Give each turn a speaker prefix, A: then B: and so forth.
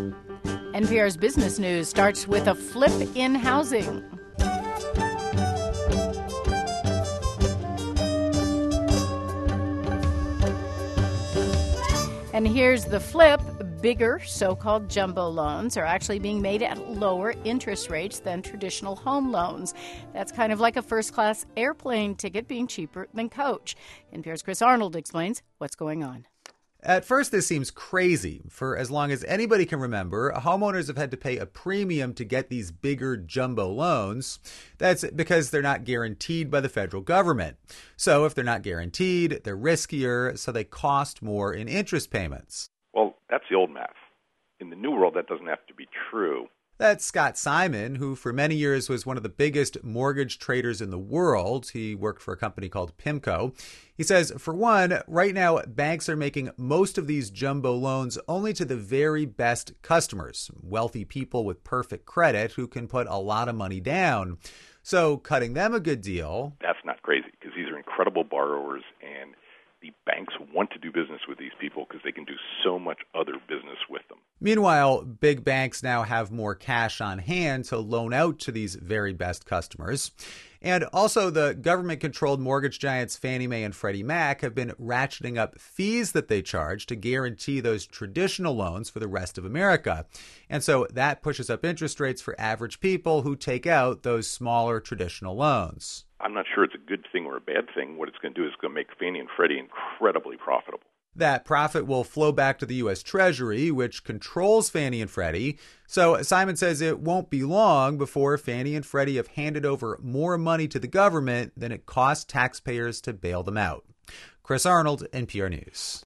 A: NPR's Business News starts with a flip in housing. And here's the flip. Bigger so-called jumbo loans are actually being made at lower interest rates than traditional home loans. That's kind of like a first-class airplane ticket being cheaper than coach. NPR's Chris Arnold explains what's going on.
B: At first, this seems crazy. For as long as anybody can remember, homeowners have had to pay a premium to get these bigger jumbo loans. That's because they're not guaranteed by the federal government. So if they're not guaranteed, they're riskier, so they cost more in interest payments.
C: Well, that's the old math. In the new world, that doesn't have to be true.
B: That's Scott Simon, who for many years was one of the biggest mortgage traders in the world. He worked for a company called PIMCO. He says, for one, right now, banks are making most of these jumbo loans only to the very best customers, wealthy people with perfect credit who can put a lot of money down. So cutting them a good deal.
C: That's not crazy, because these are incredible borrowers, and the banks want to do business with these people because they can do so much other business with them.
B: Meanwhile, big banks now have more cash on hand to loan out to these very best customers. And also, the government-controlled mortgage giants Fannie Mae and Freddie Mac have been ratcheting up fees that they charge to guarantee those traditional loans for the rest of America. And so that pushes up interest rates for average people who take out those smaller traditional loans.
C: I'm not sure it's a good thing or a bad thing. What it's going to do is going to make Fannie and Freddie incredibly profitable.
B: That profit will flow back to the U.S. Treasury, which controls Fannie and Freddie. So Simon says it won't be long before Fannie and Freddie have handed over more money to the government than it costs taxpayers to bail them out. Chris Arnold, NPR News.